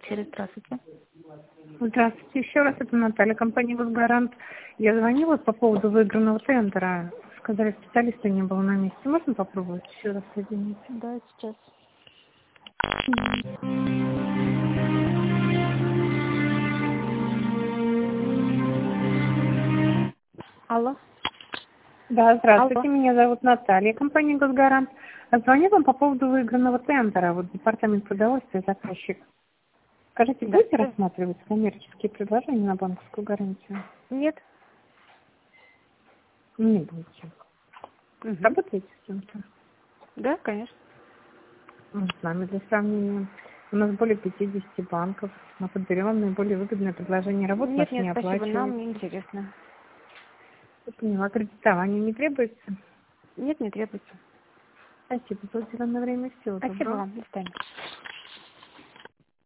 бухгалтерия, здравствуйте. Здравствуйте, еще раз, это Наталья, компания «Госгарант». Я звонила по поводу выигранного тендера. Сказали, специалиста не было на месте. Можно попробовать еще раз соединить? Да, сейчас. Алло. Да, здравствуйте, Алло. меня зовут Наталья, компания «Госгарант». Звоню вам по поводу выигранного тендера. Вот департамент продовольствия, заказчик. Скажите, Да. будете рассматривать коммерческие предложения на банковскую гарантию? Нет. Не будете. Угу. Работаете с кем-то? Да, конечно. С нами для сравнения. У нас более 50 банков. Мы подберем наиболее выгодное предложение. Работу Нет, вас не спасибо, нам оплачивают. не интересно. Я поняла, кредитование не требуется? Нет, не требуется. Спасибо за уделенное время. Всего Спасибо доброго. вам, до свидания.